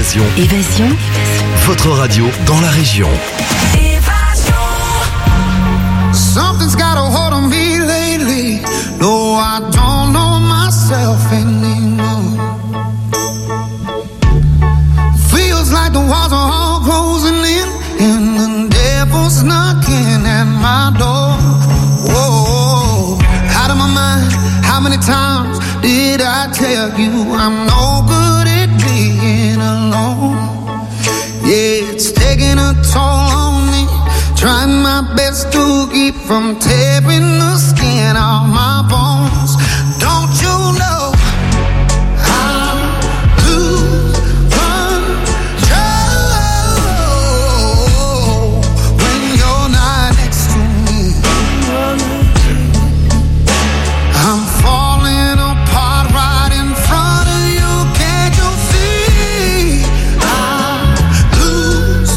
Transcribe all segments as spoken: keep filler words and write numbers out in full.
Évasion. Évasion. Votre radio dans la région. Something's got a hold on me lately. No, I don't know myself anymore. Feels like the walls are all closing in, and the devil's knocking at my door. Whoa, out of my mind. How many times did I tell you I'm no good at being alone? Yeah, it's taking a toll on me. Trying my best to keep from tearing the skin off my bones. Don't you know I lose control when you're not next to me? I'm falling apart right in front of you. Can't you see? I lose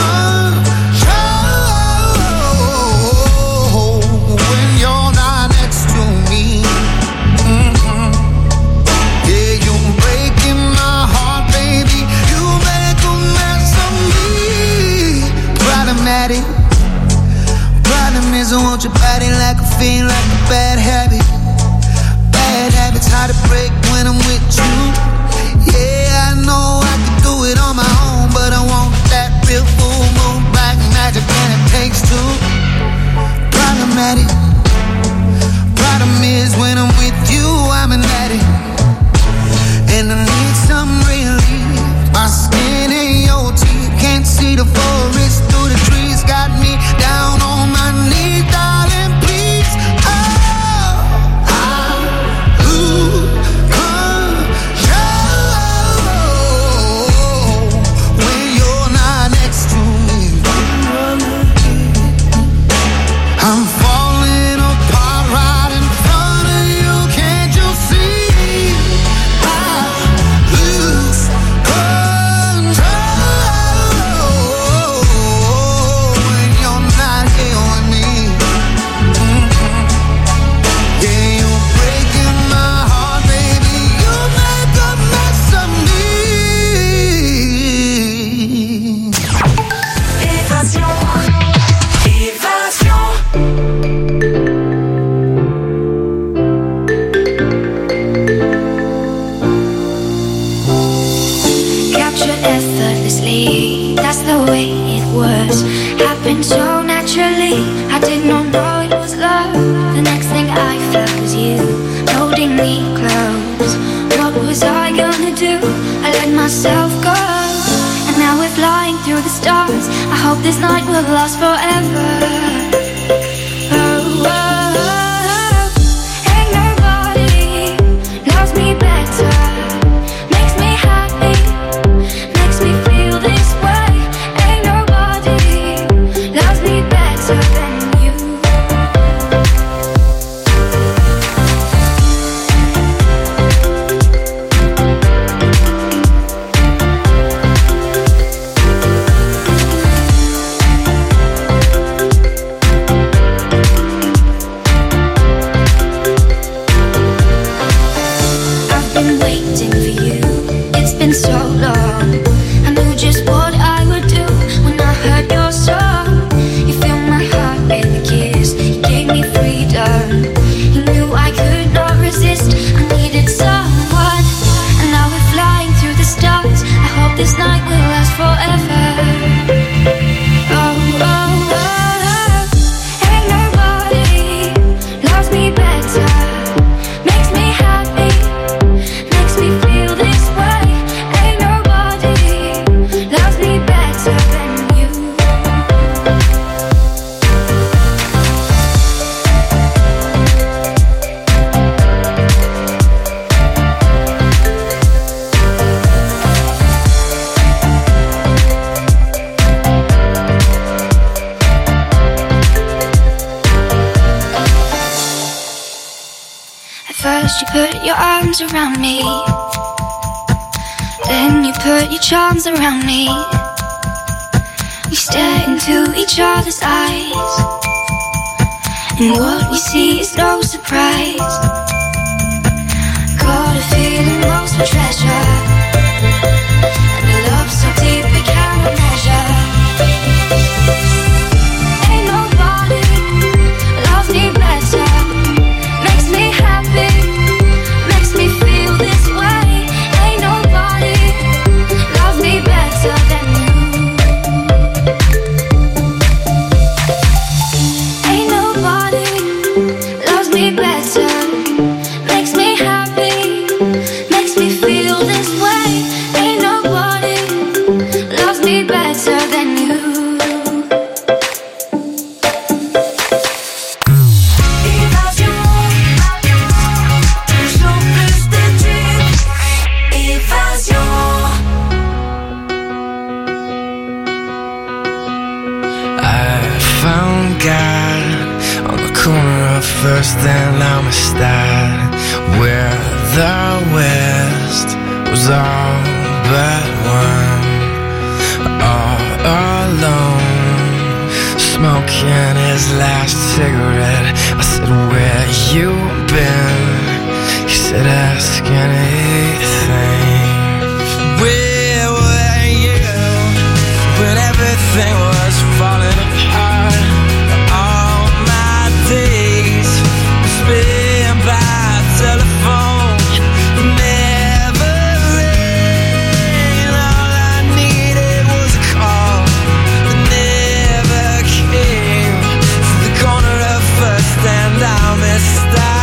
control when you're not next to me. Mm-hmm. Yeah, you're breaking my heart, baby. You make a mess of me. Problematic. Problem is I want your body like a fiend, like a bad habit. Bad habits hard to break when I'm with you. Yeah, I know I can do it on my own, but I want that real full moon black magic, and it takes two. Problematic. Problem is when I'm with you, I'm an addict, and I need some relief. My skin ain't your teeth, can't see the forest through the trees. Got me down on my knees, darling, please. Oh, I lose control when you're not next to me. I'm falling apart right in front of you. Can't you see? I lose control when you're not here with me. Mm-hmm. Yeah, you're breaking my heart, baby. You make a mess of me. Évasion. Évasion. Captured effortlessly, that's the way it was. Happened so naturally, I did not know it was love. The next thing I felt was you, holding me close. What was I gonna do? I let myself go, and now we're flying through the stars. I hope this night will last forever. Oh, oh, oh. Ain't nobody loves me better, makes me happy, makes me feel this way. Ain't nobody loves me better than you. I've been waiting for you, it's been so long. I knew just what I would do when I heard your song. You filled my heart with a kiss, you gave me freedom. You knew I could not resist, I needed someone. And now we're flying through the stars. I hope this night will last forever. Oh, oh, oh, oh. Ain't nobody loves me better, makes me happy, makes me feel this way. Ain't nobody loves me better than you. At first you put your arms around me, then you put your charms around me. We stare into each other's eyes, and what we see is no surprise. Got a feeling lost for treasure, and the love's first and I'm a start where the West was all but one, all alone, smoking his last cigarette. I said, where you been? He said, ask anything. Where were you when everything was falling apart? All my days spent by telephone, never rain. All I needed was a call that never came. To the corner of First and I missed out.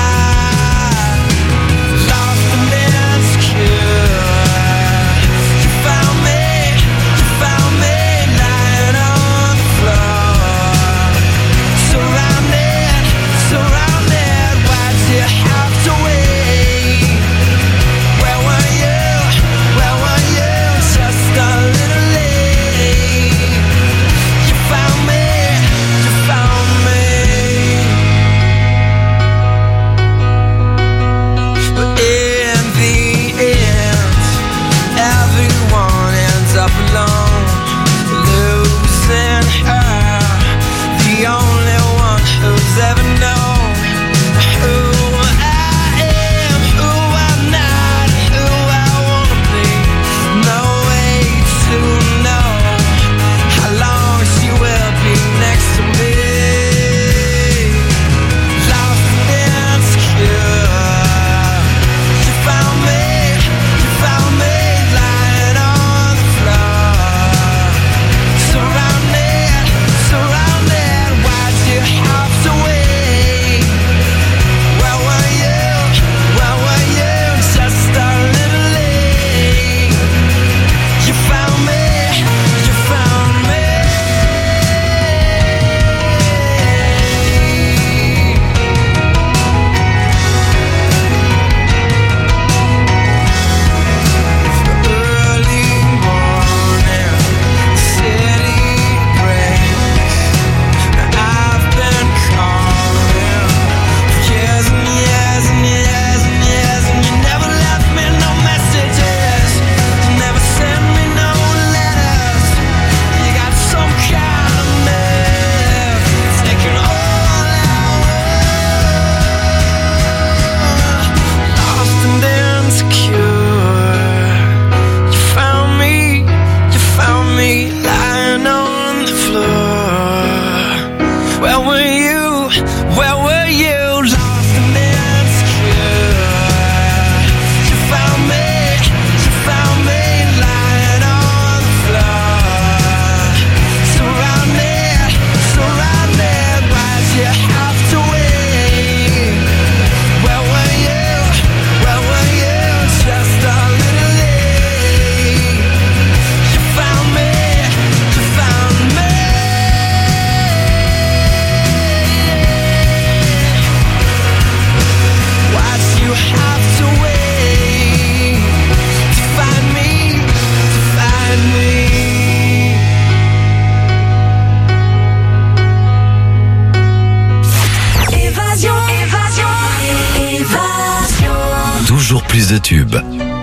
Plus de tubes.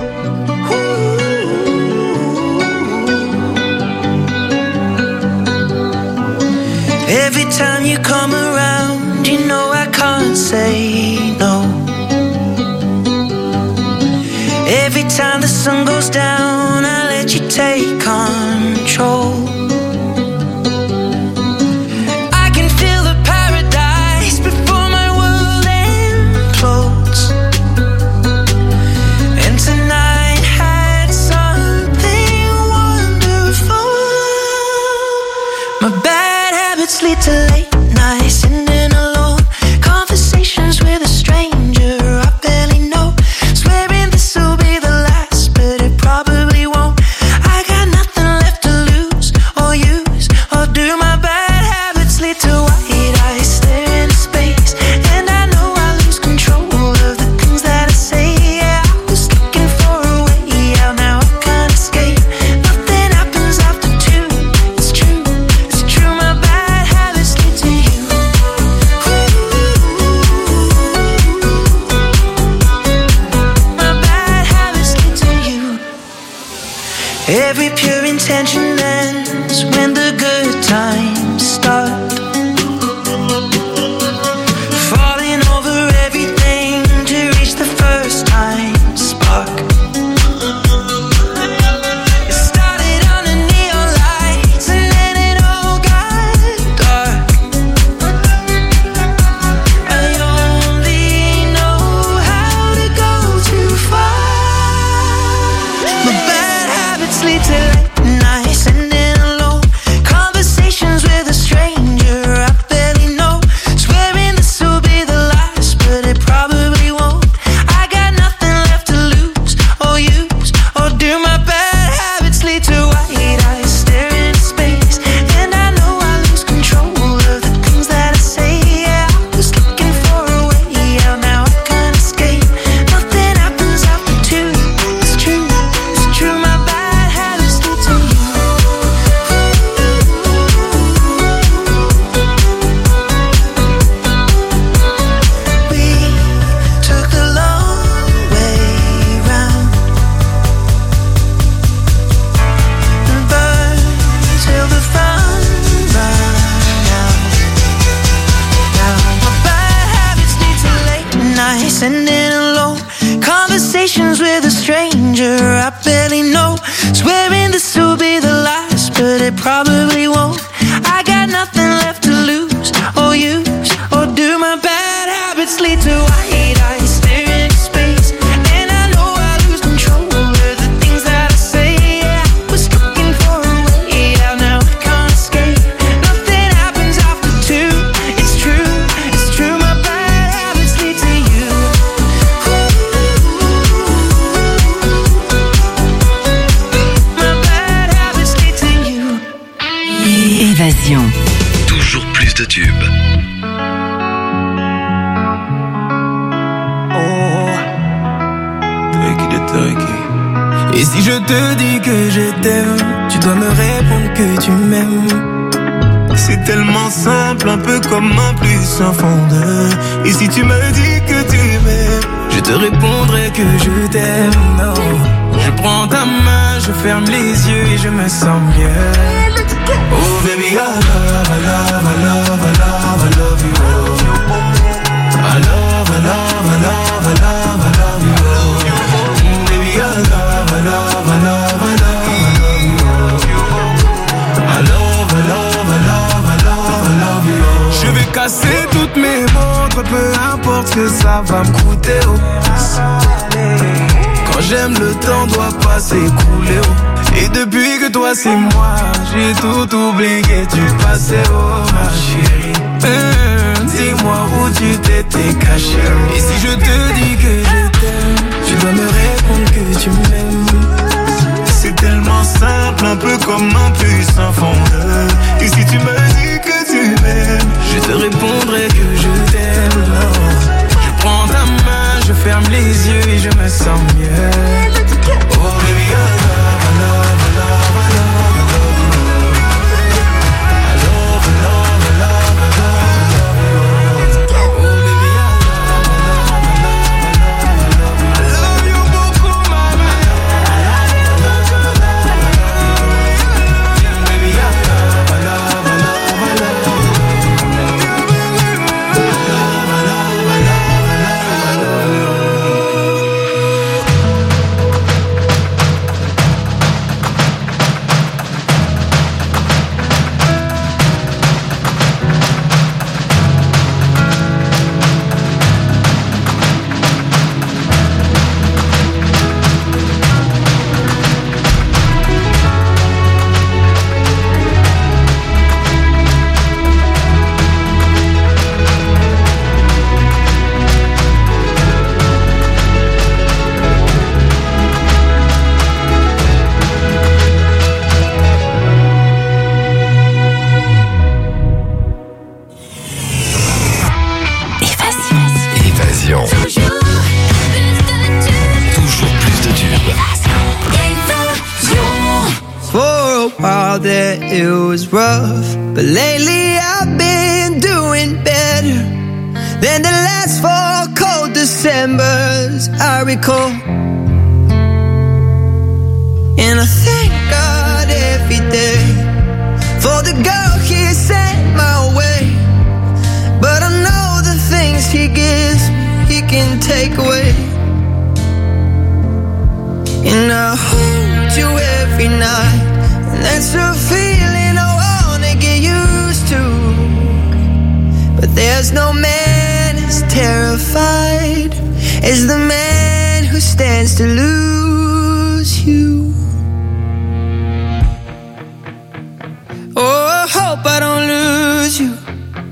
Every time you come around, you know I can't say no. Every time the sun goes down, I let you take control. Lead to late nights, sitting alone, conversations with a stranger I barely know, swearing this will be the last, but it probably Every pure intention ends when the good times start. Falling over everything to reach the first time spark. It started on the neon lights and then it all got dark. I only know how to go too far. My bad habits lead to late nights and then alone conversations with a stranger I barely know. Swearing this will be the last, but it probably won't. I got nothing left to lose or use or do. My bad habits lead to white eyes staring into space, and I know I lose control of the things that I say. Yeah, I was looking for a way out, now I can't escape. Nothing happens after two. It's true, it's true. My bad habits lead to you. We took the long way round and burned till the fun ran out. Now my bad habits lead to late nights and in alone conversations with a stranger I barely know. Swearing this will be the last, but it probably won't. I got nothing left to lose or use or do. My bad habits lead to white eyes staring into space, and I know I lose control of the things that I say. Yeah, I was looking for a way out, now I can't escape. Nothing happens after two. It's true, it's true. My bad habits lead to you. My bad habits lead to you. Évasion. Toujours plus de tubes. Et si je te dis que je t'aime, tu dois me répondre que tu m'aimes. C'est tellement simple, un peu comme un plus sans fondeur. Et si tu me dis que tu m'aimes, Je te répondrai que je t'aime. Non. Je prends ta main, je ferme les yeux et je me sens mieux. oh baby, I love, I love, I love, I love, I love you. I love, I love, I love, I love, I love you. Mm, baby, I love, I love, I love, I love, I love you. I love, I love, I love, I love, I love you. Je vais casser toutes mes montres, peu importe ce que ça va me coûter. Oh. Quand j'aime, le temps doit pas s'écouler. Oh. Et depuis que toi c'est moi, j'ai tout oublié du passé. Oh ma chérie, hum, dis-moi où tu t'étais caché. Et si je te dis que je t'aime, tu dois me répondre que tu m'aimes. C'est tellement simple, un peu comme un puissant fondeur. Et si tu me dis que tu m'aimes, Je te répondrai que je t'aime. Non. Je prends ta main, je ferme les yeux et je me sens mieux. oh baby, I love, I love, I love, I love, I love you. I love, I love, I love, I love, I love you. Oh baby, I love, I love, I love, I love, I love you. I love you beaucoup, maman. Baby, I love, I love, I love, I love you. while that it was rough, but lately I've been doing better than the last four cold Decembers I recall. And I think can take away. And I hold you every night, and that's a feeling I wanna get used to. But there's no man as terrified as the man who stands to lose you. Oh, I hope I don't lose you.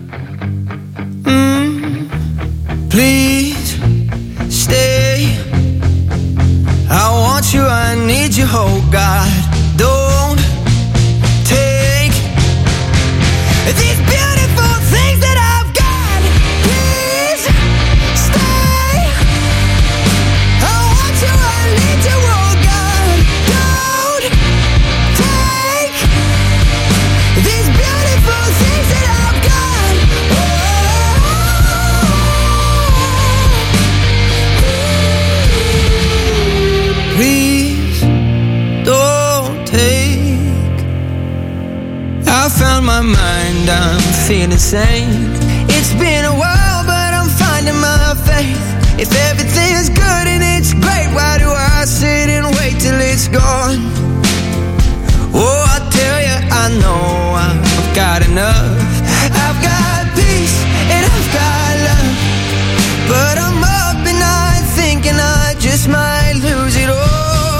Mm, please stay. I want you, I need you, oh God. Don't take these beautiful things that I've got. Please stay. I want you, I need you, oh God. Don't take these beautiful things that I've got. Oh. Please don't take. I found my mind, I'm feeling sane. It's been a while, but I'm finding my faith. If everything's good and it's great, why do I sit and wait till it's gone? Oh, I tell you, I know I've got enough. I've got peace and I've got love, but I'm up at night thinking I just might lose it all.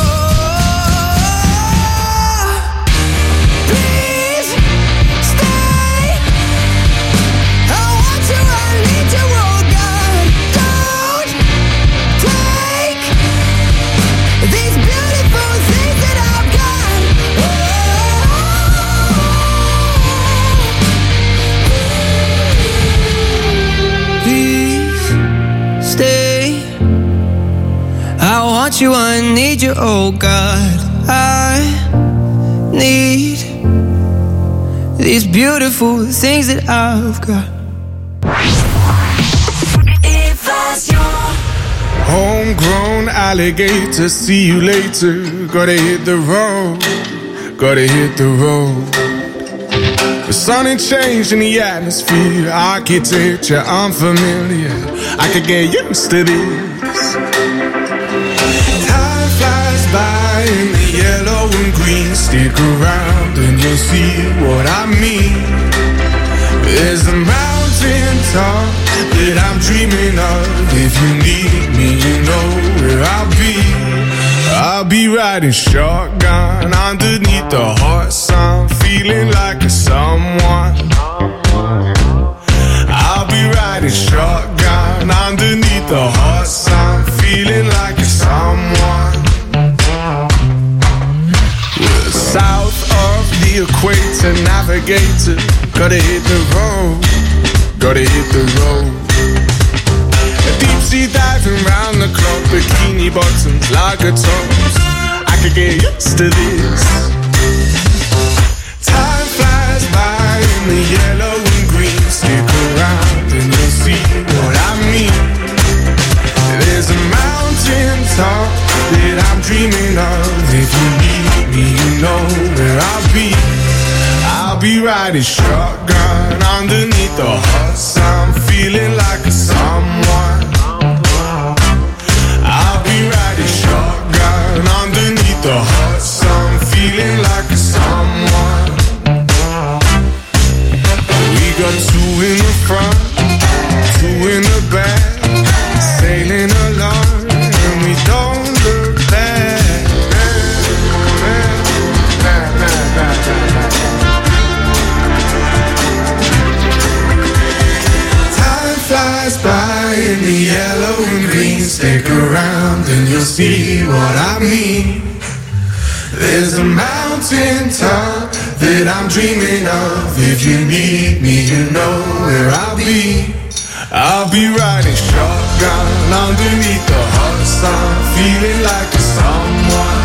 Please stay. I want you, I need you, oh God. Don't take these beautiful things that I've got. Please stay. I want you, I need you, oh God. I need these beautiful things that I've got. Homegrown alligator, see you later. Gotta hit the road, gotta hit the road. The sun ain't changed in the atmosphere. Architecture unfamiliar, I could get used to this. Time flies by in the yellow and green. Stick around and you'll see what I mean. There's a mountain top that I'm dreaming of. If you need me, you know where I'll be. I'll be riding shotgun underneath the hot sun, feeling like a someone. I'll be riding shotgun underneath the hot sun, feeling like a someone. We're south of the equator, navigator. Gotta hit the road, gotta hit the road. Deep sea diving round the clock, bikini bottoms, lager tops. I could get used to this. Time flies by in the yellow and green. Stick around and you'll see what I mean. There's a mountain top that I'm dreaming of. If you need me, you know where I'll be. I'll be riding shotgun underneath the hot sun, feeling like a someone. I'll be riding shotgun underneath the hot sun, feeling like a someone. We got two in the front, two in the back, sailing along, and we don't look back. Flies by in the yellow and green. Stick around and you'll see what I mean. There's a mountain top that I'm dreaming of. If you need me, you know where I'll be. I'll be riding shotgun underneath the hot sun, feeling like a someone.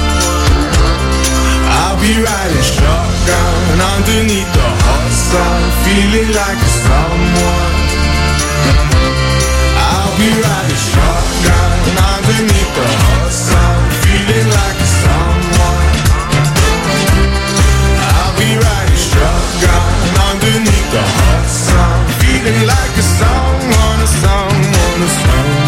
I'll be riding shotgun underneath the hot sun, feeling like a someone. I'll be riding shotgun underneath the hot sun, feeling like a someone. I'll be riding shotgun underneath the hot sun, feeling like a someone, a someone, a someone.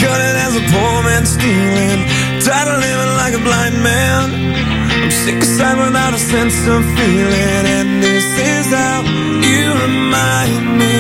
cut it as a poor man stealing. Tired of living like a blind man. I'm sick aside without a sense of feeling. And this is how you remind me.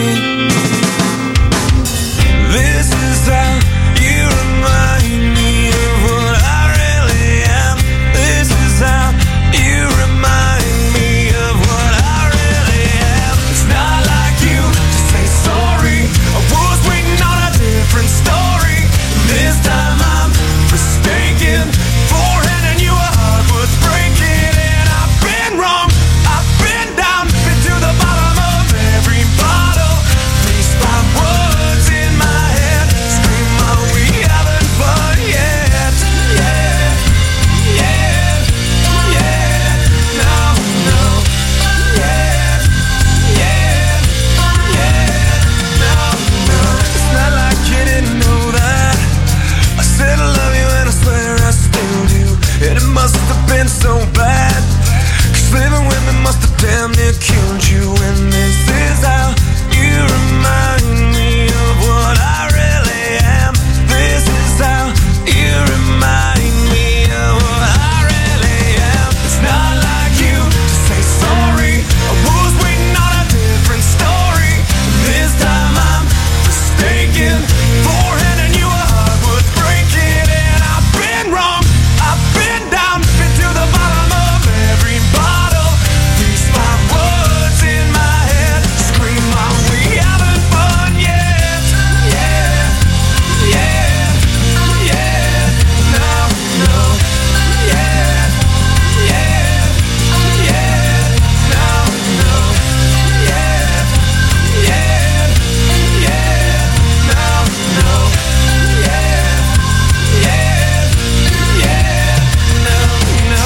This is how you remind me of what I really am. This is how you remind me of what I really am. It's not like you to say sorry. I was waiting on a different story. This time I'm mistaken for handing you a heart worth breaking. And I've been wrong, I've been down, been to the bottom of every bottle. These five words in my head scream out we haven't fun yet. Yeah, yeah, yeah, no, no. Yeah, yeah, yeah, no, no. It's not like you didn't know that I said I love you and I swear I still do. And it must have been so bad, 'cause living with me must have damn near killed you. And this is how you remind me of what I really am. This is how you remind me of what I really am. It's not like you to say sorry. I was waiting on a different story. This time I'm mistaken for handing you a heart worth breaking. And I've been wrong, I've been down, been to the bottom of every bottle. These five words in my head scream out we haven't fun yet. Yeah, yeah, yeah, no, no. Yeah, yeah, yeah, no, no. Yeah, yeah, yeah, no, no. Yeah, yeah, yeah, no, no.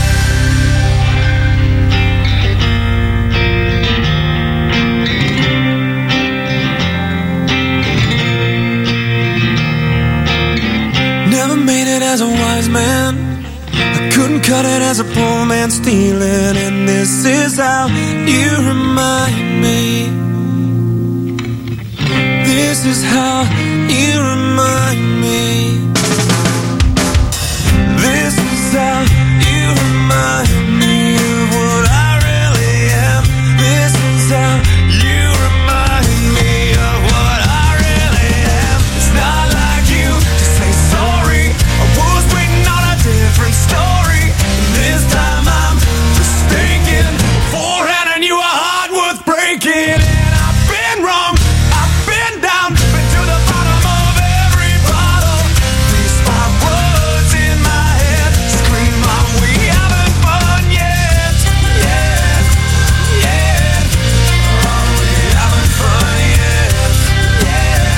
Never made it as a wise man. I couldn't cut it as a poor man stealing. And this is how you remind me. This is how you remind me. This is how you remind me of what I really am. This is how you remind me of what I really am. It's not like you to say sorry. I was waiting on a different story. This time I'm mistaken for handing you a heart worth breaking. And I've been wrong, I've been down, been to the bottom of every bottle. These five words in my head scream out we haven't fun yet. Yeah, yeah, oh, we haven't fun yet. Yeah,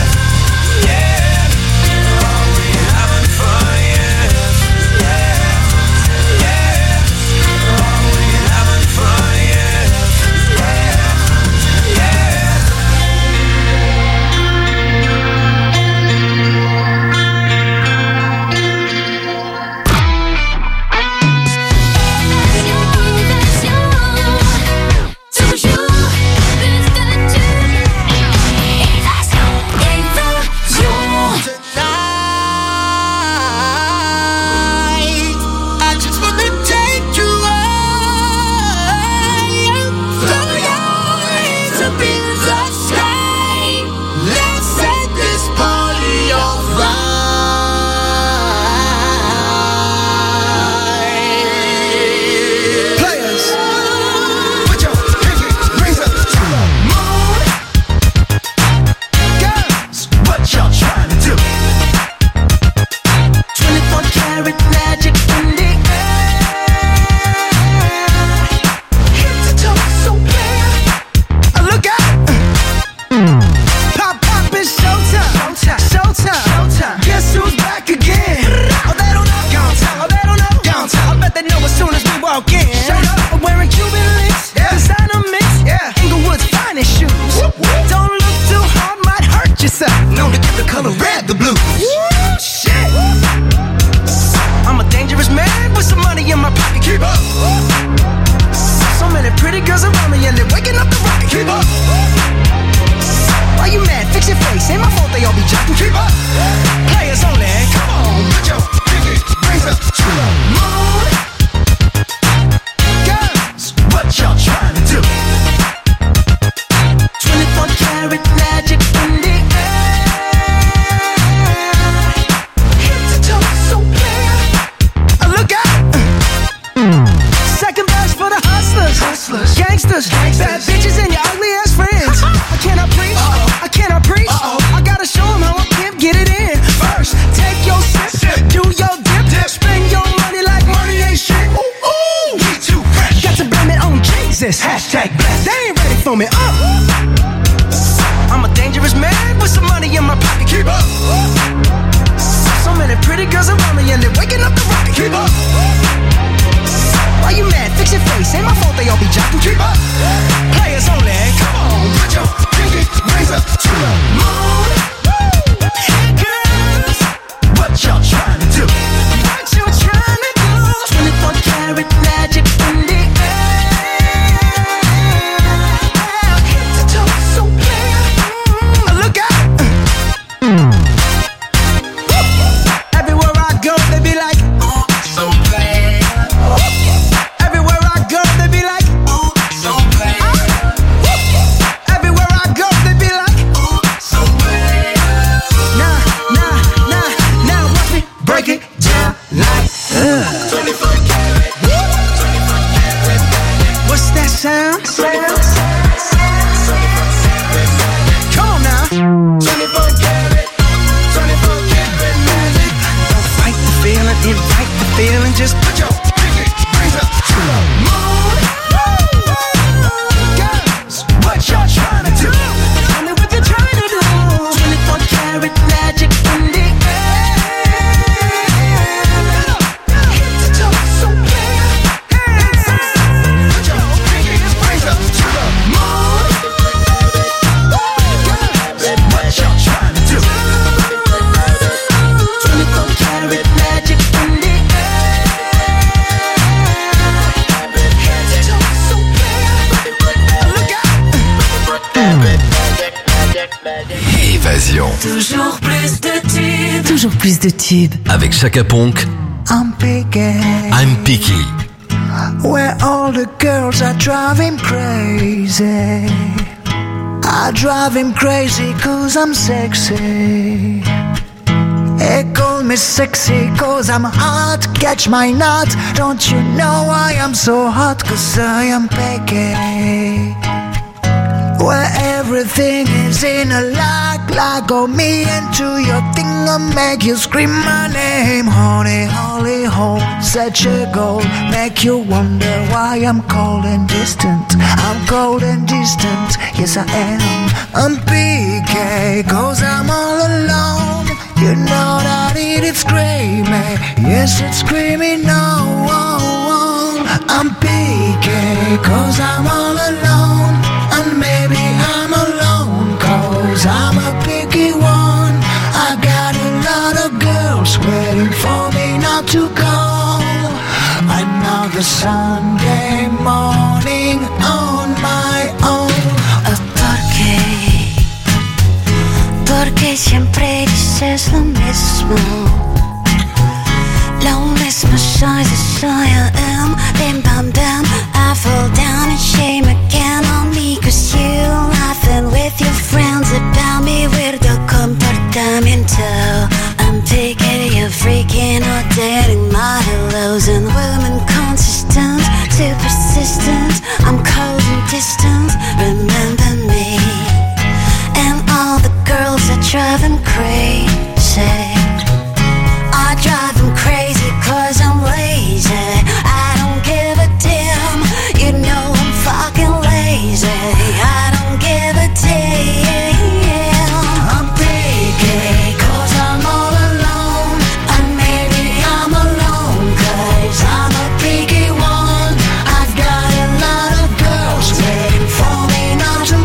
yeah, oh, we haven't fun yet. Yeah, yeah, oh, we haven't fun yet. Yeah, yeah. I just wanna take you high, throw your hands up in the sky. Let's set this party on fire. Players, put your pinky rings up to the moon. Girls, what y'all trying to do? twenty-four karat magic in the air. Head to toe so clear. Uh, Look out! Pop, pop, it's showtime. Showtime. Showtime. Showtime. Guess who's back again? Oh, they don't know. Gone time. Oh, they don't know. Gone time. I bet they know as soon as we walk in. Shut up. I'm wearing Cuban links. Yeah. Designer mix. Yeah. Inglewood's finest shoes. Whoop, whoop. Don't look too hard, might hurt yourself. Known to get the color red, the blues. Woo, shit. I'm a dangerous man with some money in my pocket. Keep up. So many pretty girls around me and they're waking up the rocket. Keep up. Why you mad? Fix your face. Ain't my fault they all be jocking. Keep up. Players know me. Uh. I'm a dangerous man with some money in my pocket. Keep up. So many pretty girls around me and they're waking up the rocket. Keep up. Why you mad? Fix your face. Ain't my fault they all be jocking. Keep up. Players only. Come on, put your pinky raise up to the moon. Girls, what y'all trying to do? What you trying to do? twenty-four karat magic in the air. Head to toe so clear. Mm, look out. Everywhere I go, they be like, oh, so bad. Everywhere I go, they be like, oh, so bad. Everywhere I go, they be like, oh, so bad. Nah, nah, nah, now watch me break it down like uh. twenty-four karat, twenty-four karat. What's that sound? Sound. Come on now. twenty-four karat, twenty-four karat magic. Don't fight the feeling, invite the feeling. Just put your pinky rings up to the moon. Girls, what y'all trying to do? Tell me what you're trying to do. twenty-four karat magic in the air. Head to toe so clear. Put your pinky rings up to the moon. Girls, what y'all trying to do? twenty-four karat magic in the air. Head to toe so clear. Look out. Évasion. Toujours plus de tubes. Toujours plus de tubes. Avec Chaka Ponk, I'm picky, I'm Picky. where all the girls are driving crazy. I drive him crazy cause I'm sexy. They call me sexy cause I'm hot. Catch my nut. Don't you know I am so hot cause I am picky, where everything is in a lock. Lock on me into your thing and make you scream my name. Honey, holy hole, such a goal. Make you wonder why I'm cold and distant. I'm cold and distant, yes I am. I'm P K cause I'm all alone. You know that it is screaming, yes it's screaming no. I'm P K cause I'm all alone. And maybe I'm alone cause I'm a picky one. I got a lot of girls waiting for me not to go. Another Sunday morning on my own. ¿Por qué? Porque siempre dices lo mismo. Lo mismo soy, the soy I am. Bim bam bam, I fall down in shame again on me. Cause you laughing with your friends about me. Weirdo comportamiento. I'm taking you freaking or dating modelos and women consistent, too persistent. I'm cold and distant, remember me. And all the girls that drive him crazy. I drive him crazy cause I'm lazy. I don't give a damn. You know I'm fucking lazy. I don't give a damn. I'm picky cause I'm all alone. And maybe I'm alone cause I'm a picky one. I've got a lot of girls waiting for me not to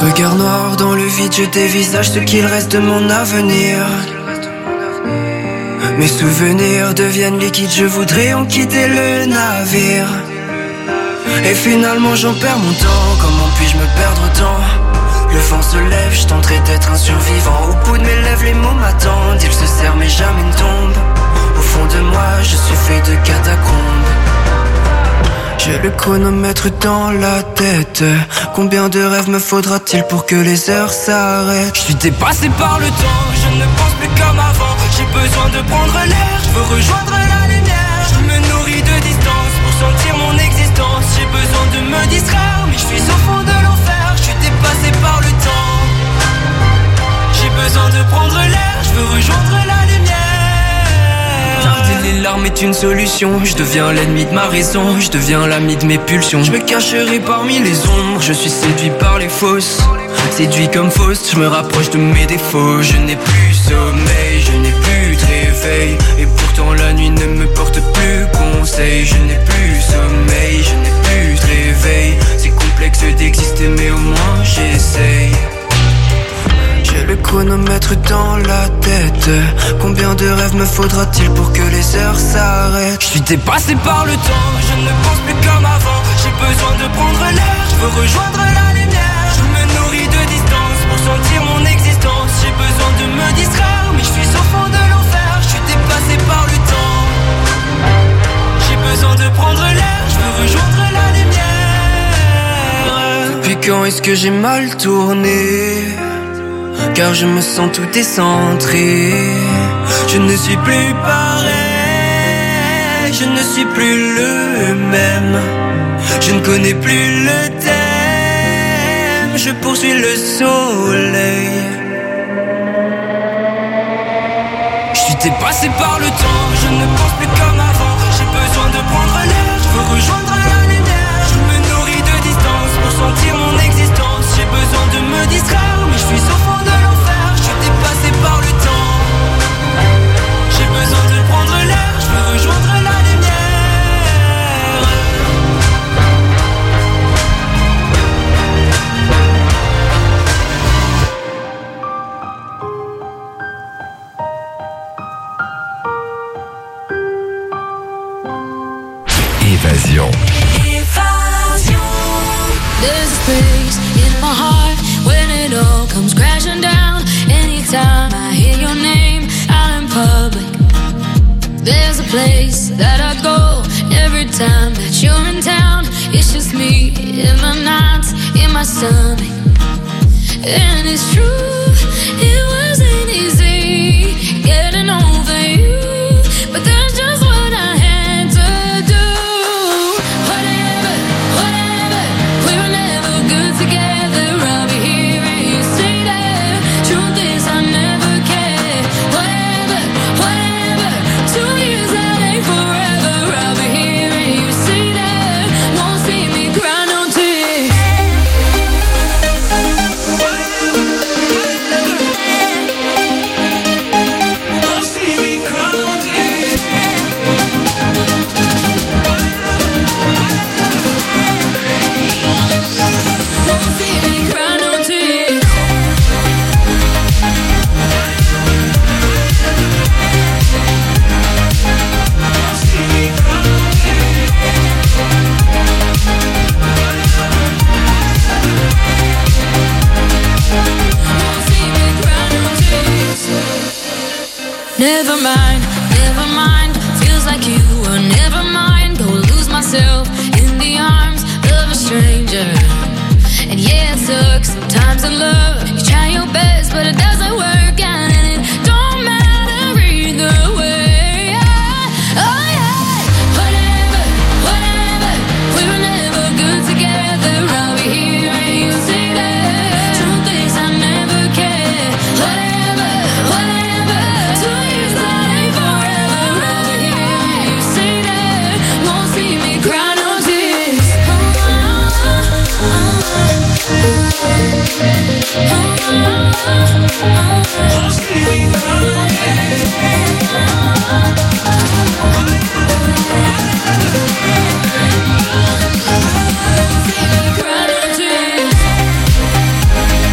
Regard noir dans le vide, je dévisage ce qu'il reste de mon avenir. Mes souvenirs deviennent liquides, je voudrais en quitter le navire. Et finalement j'en perds mon temps, comment puis-je me perdre autant? Le vent se lève, je tenterai d'être un survivant. Au bout de mes lèvres les mots m'attendent, ils se serrent mais jamais ne tombent. Au fond de moi je suis fait de catacombes. J'ai le chronomètre dans la tête. Combien de rêves me faudra-t-il pour que les heures s'arrêtent? Je suis dépassé par le temps, je ne pense plus comme avant. J'ai besoin de prendre l'air, je veux rejoindre la lumière. Je me nourris de distance pour sentir mon existence. J'ai besoin de me distraire, mais je suis au fond de l'enfer. Je suis dépassé par le temps. J'ai besoin de prendre l'air, je veux rejoindre la lumière. Tarder les larmes est une solution. Je deviens l'ennemi de ma raison, je deviens l'ami de mes pulsions. Je me cacherai parmi les ombres, je suis séduit par les fausses. Séduit comme fausse, je me rapproche de mes défauts. Je n'ai plus sommeil, je n'ai plus de réveil. Et pourtant la nuit ne me porte plus conseil. Je n'ai plus sommeil, je n'ai plus de réveil. C'est complexe d'exister mais au moins j'essaye. J'ai le chronomètre dans la tête. Combien de rêves me faudra-t-il pour que les heures s'arrêtent? Je suis dépassé par le temps, je ne pense plus comme avant. J'ai besoin de prendre l'air, je veux rejoindre la lumière. Je me nourris de distance pour sentir mon existence. J'ai besoin de me distraire, mais je suis au fond de l'enfer. Je suis dépassé par le temps. J'ai besoin de prendre l'air, je veux rejoindre la lumière. Depuis quand est-ce que j'ai mal tourné? Car je me sens tout décentré. Je ne suis plus pareil, je ne suis plus le même. Je ne connais plus le thème, je poursuis le soleil. Je suis dépassé par le temps, je ne pense plus comme avant. J'ai besoin de prendre l'air, je veux rejoindre la lumière. Je me nourris de distance pour sentir mon existence. J'ai besoin de me distraire, mais je suis au fond de l'enfer. Je suis dépassé par le temps. J'ai besoin de prendre l'air, je veux rejoindre la lumière. Évasion. There's a space in my heart when it all comes crashing down. Anytime I hear your name out in public, there's a place that I go every time that you're in town. It's just me in the nights, in my stomach. And it's true, it wasn't easy getting over you, but that's just what I had to do. Whatever, whatever, we were never good together. I'll be here and you say that. Truth is I never cared. Whatever, whatever, two years that ain't forever. I'll be here and you say that. Won't see me cry no tears. Won't see me cry no tears. Won't see me cry no tears. Won't see me cry no tears. Never mind, never mind. Feels like you were never mind. Go lose myself in the arms of a stranger. And yeah, it sucks sometimes in love. You try your best, but it doesn't work out, and it don't matter either way. Yeah. Oh yeah. Whatever, whatever. We were never good together. I'll be here and you say that. Truth is I never cared. Whatever, whatever. Two years that ain't forever. I'll be here and you say that. Won't see me cry no tears. Won't see me cry no Cry no tears.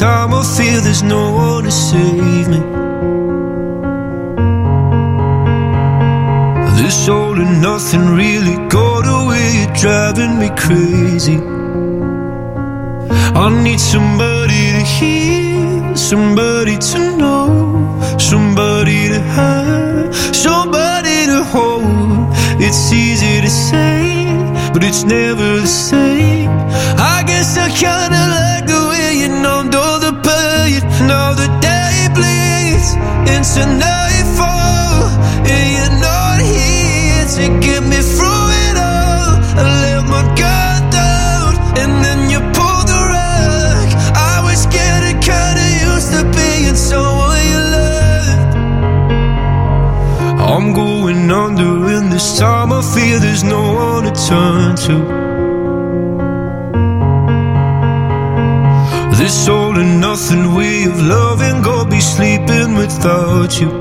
time I feel there's no one to save me. This all and nothing really got away, you're driving me crazy. I need somebody to hear, somebody to know, somebody to have, somebody to hold. It's easy to say, but it's never the same. I guess I kinda like the way you numbed all the pain. Now the day bleeds into nightfall, and you're not here to get me through it all. I let my guard down, and then you pulled the rug. I was getting kinda used to being someone you loved. I'm going under, and this time I feel there's no one to turn to. This all and nothing way of loving, gonna be sleeping without you.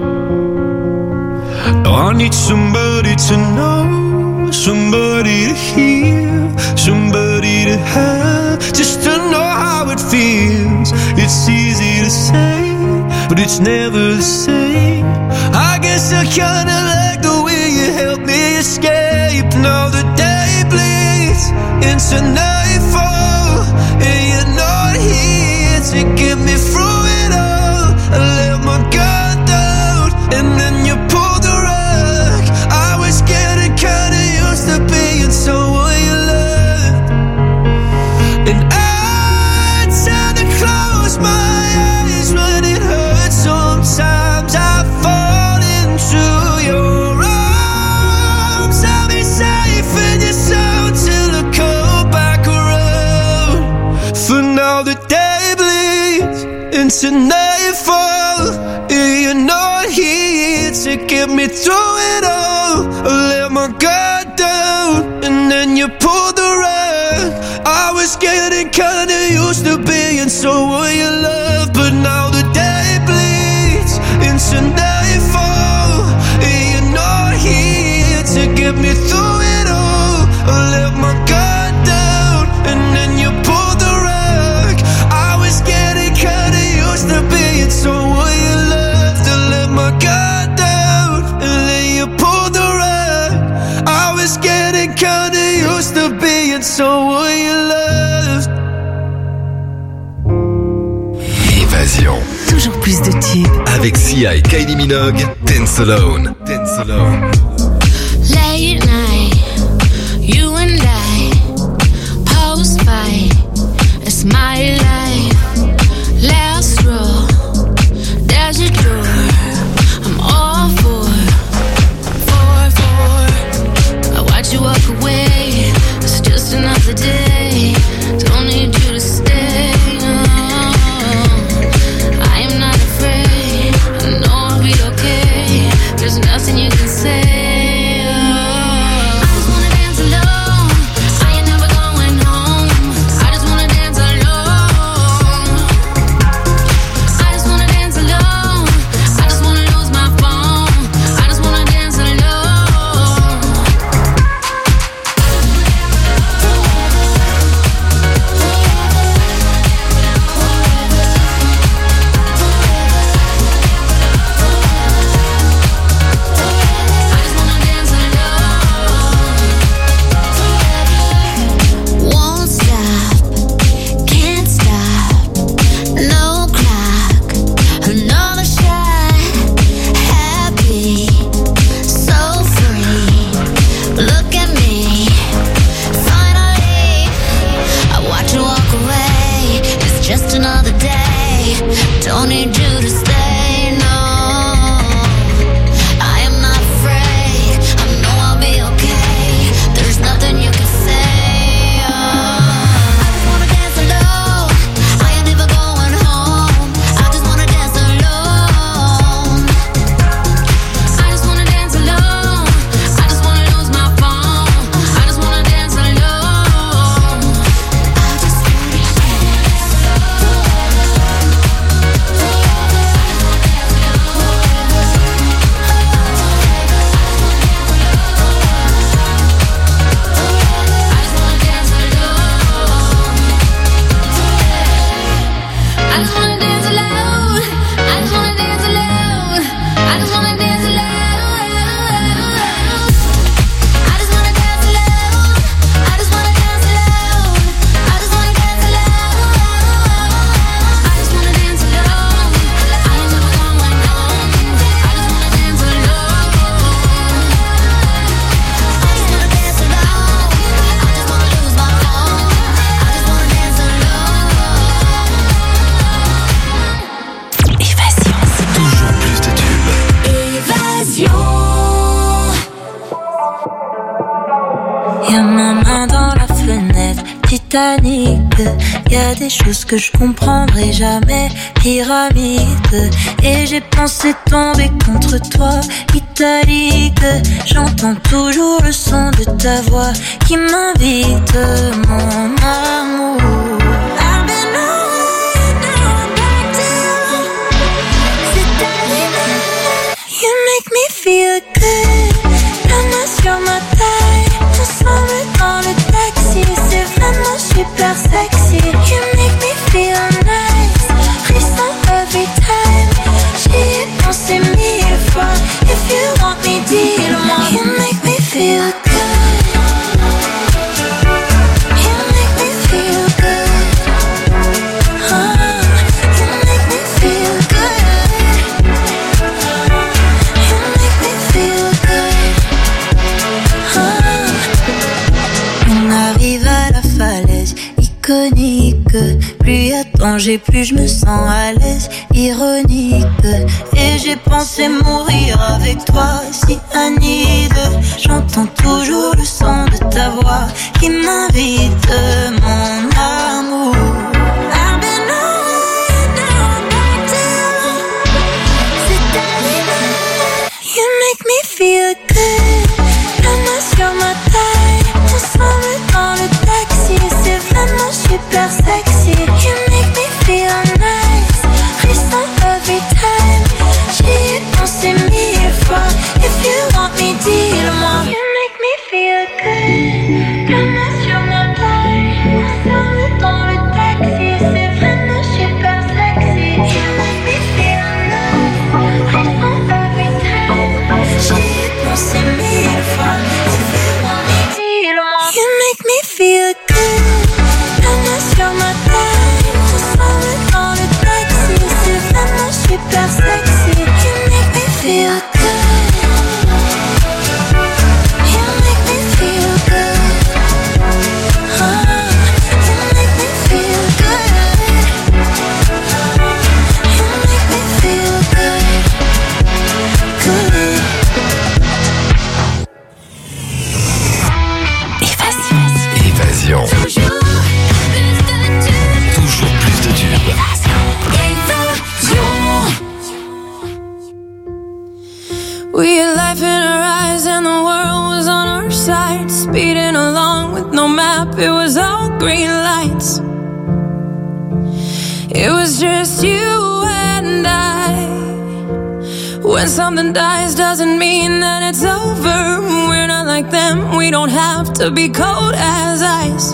I need somebody to know, somebody to hear, somebody to have, just to know how it feels. It's easy to say, but it's never the same. I guess I kinda like the way you help me escape. Now the day bleeds into nightfall, and you're not here to get me through it all. I let my guard down, and then you pulled the rug. I was getting kinda used to being someone you loved, and I tend to close my eyes when it hurts. Sometimes I fall into your arms. I'll be safe in your soul till I come back around. For now the day bleeds into nightfall, and you're not here to get me through it all. I let my guard down, and then you pulled the rug. I was getting kinda used to being someone you love, but now the day bleeds into nightfall, and you're not here to get me through it all. I let my guard down, and then you pulled the rug. I was getting kinda used to being someone you loved. I let my guard down, and then you pulled the rug. I was getting kinda used to being someone you loved. Évasion. Toujours plus de tubes. Avec Sia et Kylie Minogue, Dance Alone. Dance Alone. Late night, you and I, post fight, it's my life. Last row, there's a door, I'm all for, for, for. I watch you walk away, it's just another day, don't need you to stay. No. I am not afraid, I know I'll be okay, there's nothing you can say. Titanic. Y a des choses que je comprendrai jamais. Pyramide. Et j'ai pensé tomber contre toi, italique. J'entends toujours le son de ta voix qui m'invite, mon amour. You make me feel good. La main sur ma taille, ensemble dans le taxi, c'est vraiment super sexy. You make me feel nice, frisson every time. J'y ai pensé mille fois. If you want me, dis-le-moi. You make me feel good. You make me feel good. Oh, you make me feel good. You make me feel good. Oh. On arrive à la falaise iconique. Plus y a de danger, plus je me sens à l'aise. Ironique. Et j'ai pensé mourir avec toi, cyanide. J'entends toujours le son de ta voix qui m'invite, mon amour. I've been on down back to c'est animal. You make me feel good. La main sur ma taille, ensemble dans le taxi, c'est vraiment super sexy. You make me feel nice, frisson every time. J'y ai pensé mille fois. If you want me, dis-le-moi. You make me feel good. La main sur ma taille, ensemble dans le taxi, c'est vraiment super sexy. You make me feel nice, frisson every time. J'y ai pensé mille fois. If you want me, dis-le-moi. You make me feel good. La main sur ma taille, ensemble dans le taxi, c'est vraiment super sexy. You make me feel good. You make me feel good. Oh, you make me feel good. You make me feel good. Good. Évasion. Toujours plus de tubes. We had life in our eyes and the world was on our side. Speeding along with no map, it was all green lights. It was just you and I. When something dies doesn't mean that it's over. We're not like them, we don't have to be cold as ice.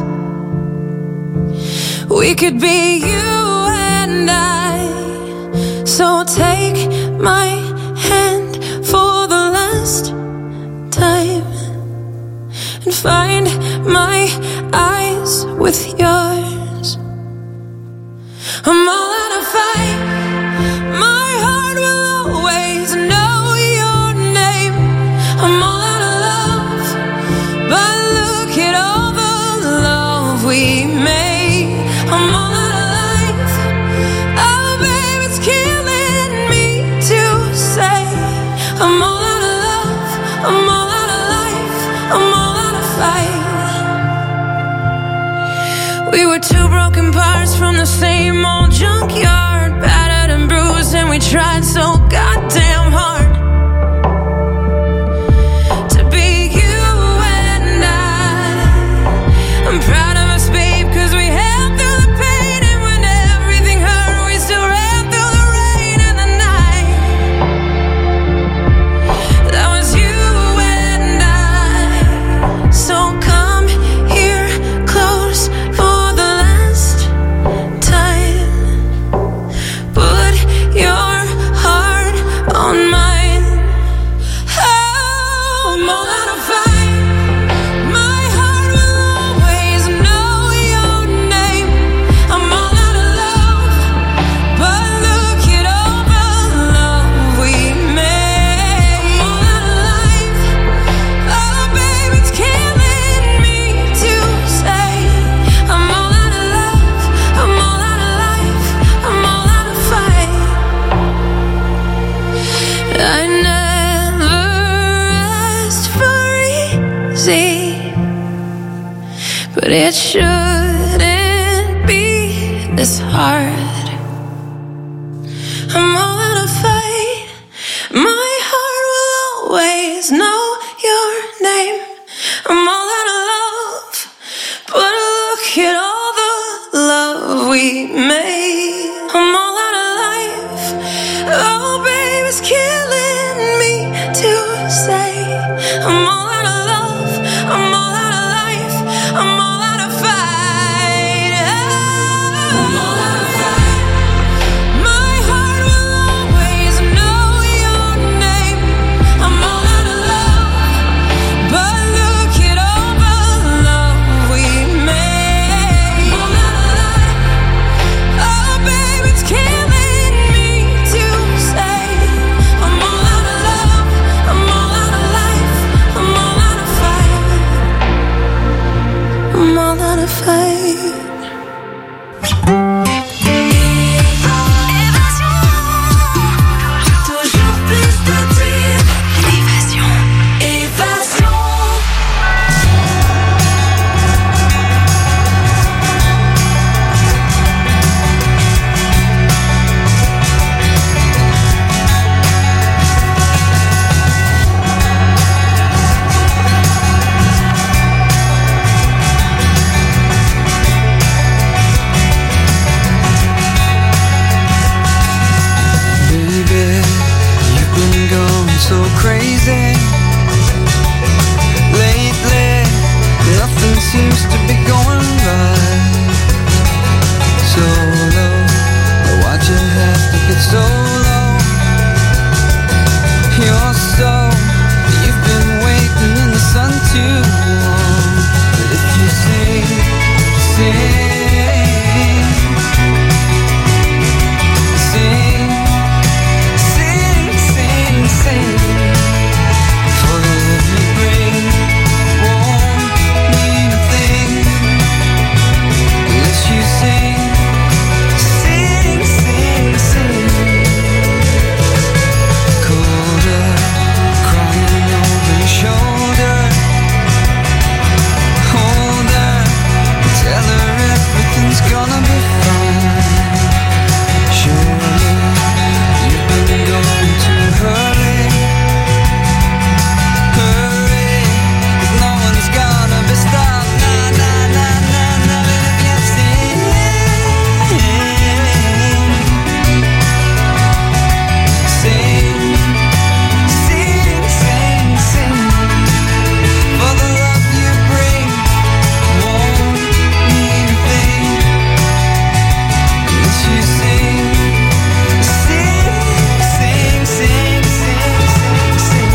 We could be you and I. So take my hand for the last time and find my eyes with yours. I'm all out of fight. My heart will always know your name. I'm all out of love, but look at all the love we made. I'm all out of life. Oh, babe, it's killing me to say. I'm all out of love. I'm all out of life. I'm all out of fight. We were two broken parts from the same old junkyard, battered and bruised, and we tried so goddamn hard to be you and I. I'm proud of us, babe, cause we held through the pain, and when everything hurt, we still ran through the rain and the night. That was you and I. So come here close for the last time. Put your heart on mine. Oh, I'm all out of fight. My heart will always know your name. I'm all out of love, but look at all the love we made. I'm all out of life. Oh, babe, it's killing me to say. I'm all out of love. I'm all out of life. I'm all out of fight. I never asked for easy, but it should this hard. I'm all out of fight. My heart will always know your name. I'm all out of love, but look at all the love we made. I'm all out of life. Oh, baby, it's killing me to say. I'm all out of love. I'm all out of life. I'm all out of fight. Oh, I'm all out of fight. My heart will always know your name. I'm all out of love, but look at all the love we made. I'm all out of life. Oh, baby, it's killing me to say. I'm all out of love. I'm all out of life. I'm all out of fight. I'm all out of fight. Toujours plus de tubes. Évasion. Évasion. Baby, you've been going so crazy lately. Nothing seems to be going right. So low, why'd you have to get so low? You're so, you've been waiting in the sun too long. But if you sing, sing, sing, sing, sing, sing, for the love you bring won't mean a thing unless you sing, sing, sing, sing. Colder, crying over your shoulder. Hold her, tell her everything's gonna be fine. Surely you've been going too early. Hurry, 'cause no one's gonna be stopped. Nah, nah, nah, nah, nah, but if you sing, sing, sing, sing, sing, for the love you bring won't mean a thing unless you sing, sing, sing, sing, sing, sing, sing.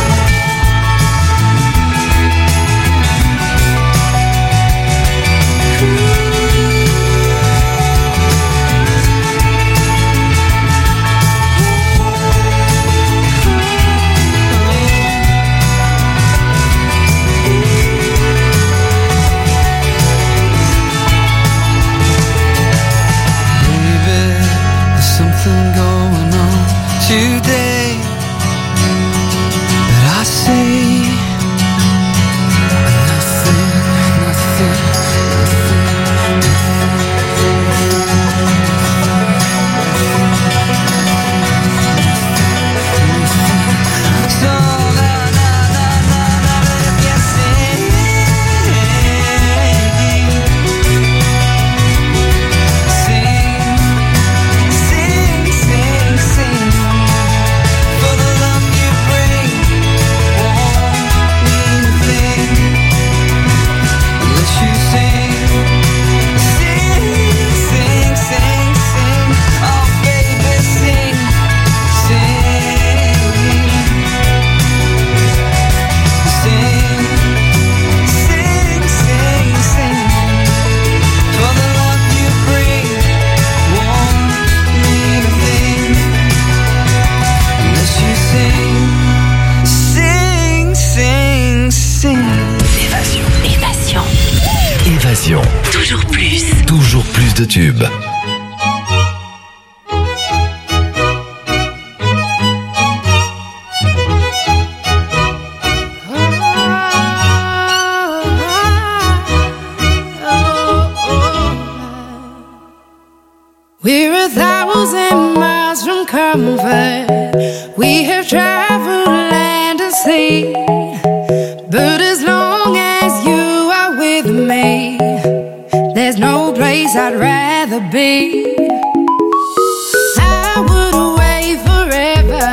Baby, there's something going on today that I say nothing, nothing, nothing. So na na na na na, but if you sing, sing, sing, sing, sing, for the love you bring won't mean a thing unless you sing, sing, sing, sing, sing. Oh baby, sing, sing, sing, sing, sing, sing, for the love you bring won't mean a thing unless you sing, sing, sing, sing. Évasion. Évasion. Évasion. Toujours plus. Toujours plus de tubes. comfort. We have traveled land and sea, but as long as you are with me, there's no place I'd rather be. I would away forever,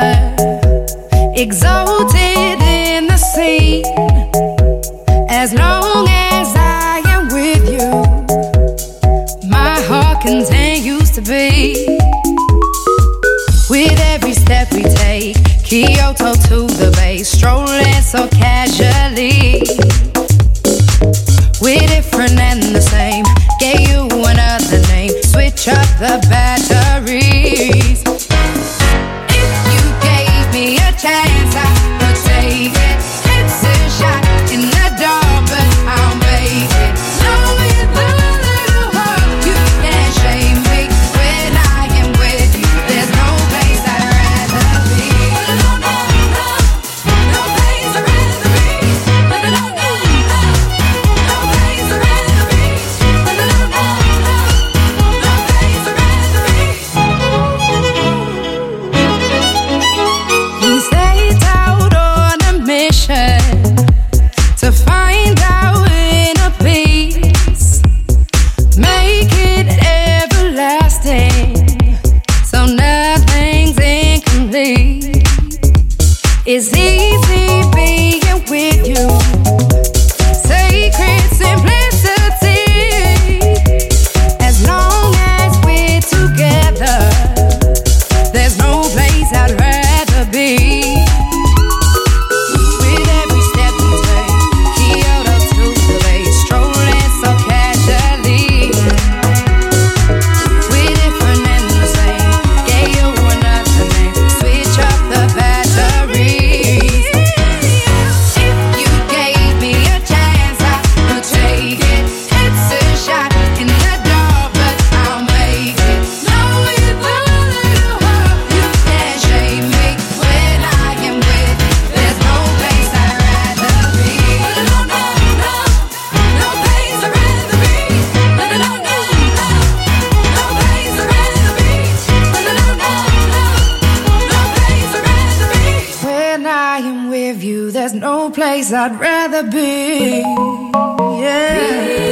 exalted in the sea. As long as I am with you, my heart continues to beat. With every step we take, Kyoto to the bay, strolling so casually. We're different and the same, gave you another name, switch up the batteries. If you gave me a chance, I would take it. It's a shot in the dark, but I'll make it. Know with a little hope, you can't shame me. When I am with you, there's no place I'd rather be. No, no, no, no place I'd rather be. No, no, no, no, no place I'd rather be. No, no, no, no, no place I'd rather be. He set out on a mission to find our inner peace, make it everlasting, so nothing's incomplete. It's easy being with you, sacred simplicity. As long as we're together, there's no place I'd rather be. With every step we take, Kyoto to the bay, strolling so casually. We're different and the same, gave you another name, switch up the batteries. If you gave me a chance, I would take it. It's a shot in the dark, but I'll make it. Know with a little hope, you can't shame me. When I am with you, there's no place I'd rather be. No, no, no, no place I'd rather be. No, no, no, no, no place I'd rather be. No, no, no, no, no place I'd rather be. When I am with you, there's no place I'd rather be. Yeah.